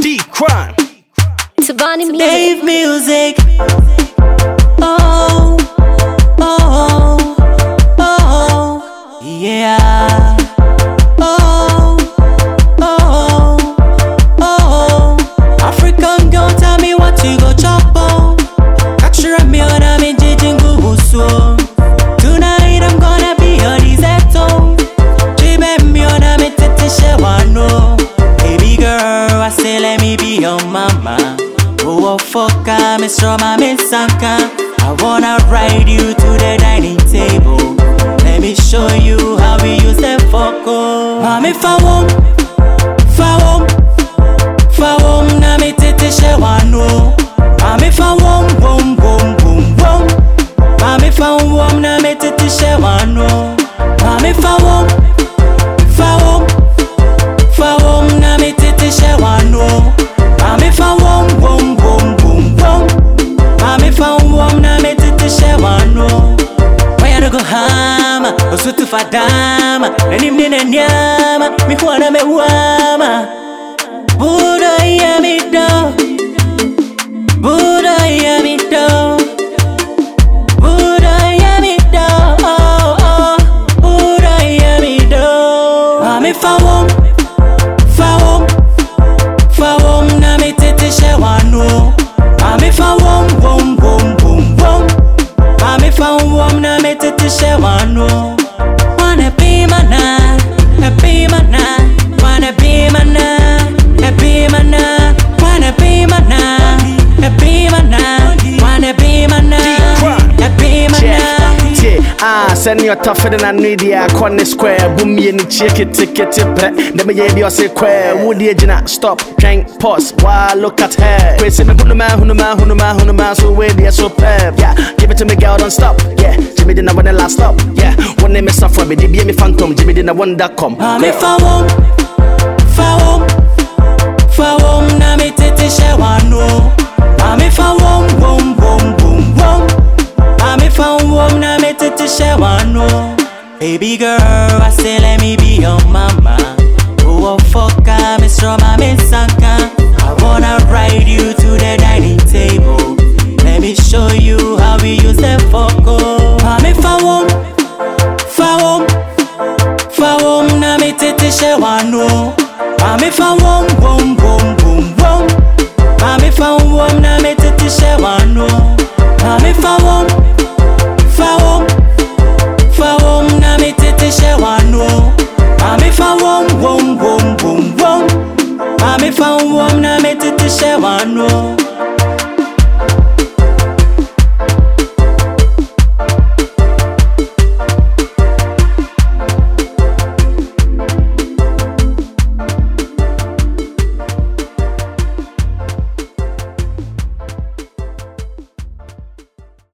D-Crime. Tabani music. Dave music. Oh, oh, oh, yeah. Oh, oh, oh. African girl, tell me what you go chop on. Catch your meal and I'm in Jingu so. Tonight I'm gonna be your risotto. Jibe me on a metete shewano. Baby girl, I say let me be your mama. Oh fuck, I'm strong, I'm sanka. I wanna ride you to the dining table. Let me show you how we use the fuck. Mami fawom, na me tete shewano. Mami fawom, boom, boom, boom, boom. Mami fawom, na me tete shewano. Mami fawom, na me tete shewano. Mami fawom, boom, boom, boom, boom. Mami fawom, na me tete shewano. Why I go hama, osutu fadama. Nanim nene nyama, mi huana me wama. Buda ya mi do, Buda ya mi do, Buda ya mi do, oh oh, Buda ya mi do. Mami fawom, na me tete shewano. Mami fawom, boom, boom, boom, boom. Mami fawom, na me tete shewano. Wanna be my man, be my man. Wanna be my man, be my man. Wanna be my man, be my man. Wanna be my man, be my man. Send your tougher than I need ya. Corner square, boom me and check it, ticket, never yet your square. Would you not stop, drink, pause, while look at her. Wait, say me, who the man, so wait, they're so superb. Yeah, give it to me, girl, don't stop. Yeah, Jimmy didn't want the last stop. Yeah, one name is for me, DB me phantom, Jimmy didn't want that come. Mami fawom, na me tete shewano. Mami fawom, boom, boom, boom, boom. Mami fawom, na me tete shewano. Baby girl, I say let me be your mama. Oh fuck, I'm strong, I'm sanka. I wanna ride you to the dining table. Let me show you how we use the fuck. Mami fawom, na me tete shewano. Mami fawom, boom, boom, boom, boom. Mami fawom, na me tete shewano. Mami fawom, na me tete shewano. Mami fawom, boom, boom, boom, boom. Mami fawom, na me tete shewano.